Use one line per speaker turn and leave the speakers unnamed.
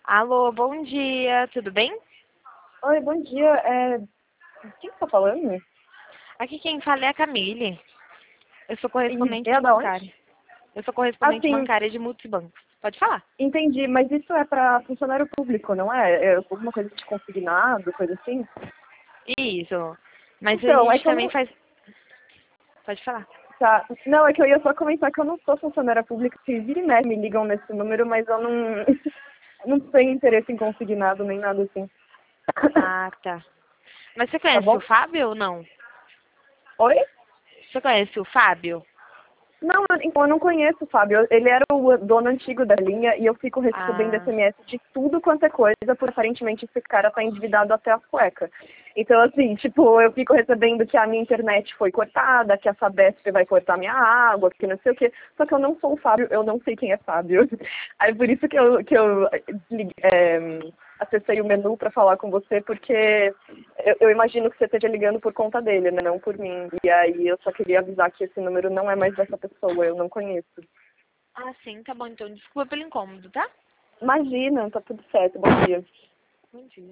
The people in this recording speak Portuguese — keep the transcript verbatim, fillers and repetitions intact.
Alô, bom dia, tudo bem?
Oi, bom dia. É... Quem que tá falando?
Aqui quem fala é a Camille. Eu sou
E
correspondente
é da onde?
bancária. Eu sou correspondente
Assim,
bancária de multibancos. Pode falar?
entendi, mas isso é para funcionário público, não é? É alguma coisa de consignado, coisa assim?
Isso. Mas a
Então, é
gente
que eu
também
não.
faz... Pode falar.
Tá. Não, é que eu ia só comentar que eu não sou funcionária pública, que vira e mexe me ligam nesse número, mas eu não, não tenho interesse em consignado nem nada assim.
Ah, tá. Mas você
Tá
conhece o
bom?
Fábio ou não?
Oi?
Você conhece o Fábio?
Não, eu- então eu não conheço o Fábio. Ele era o dono antigo da linha e eu fico recebendo
Ah,
S M S de tudo quanto é coisa, porque aparentemente esse cara tá endividado até as cuecas. Então, assim, tipo, eu fico recebendo que a minha internet foi cortada, que a Sabesp vai cortar minha água, que não sei o quê. Só que eu não sou o Fábio, eu não sei quem é Fábio. Aí por isso que eu, que eu desliguei, é, acessei o menu para falar com você, porque eu, eu imagino que você esteja ligando por conta dele, né? Não por mim. E aí eu só queria avisar que esse número não é mais dessa pessoa, eu não conheço.
ah, sim, tá bom. Então desculpa pelo incômodo, tá?
Imagina, tá tudo certo, bom dia.
Bom dia.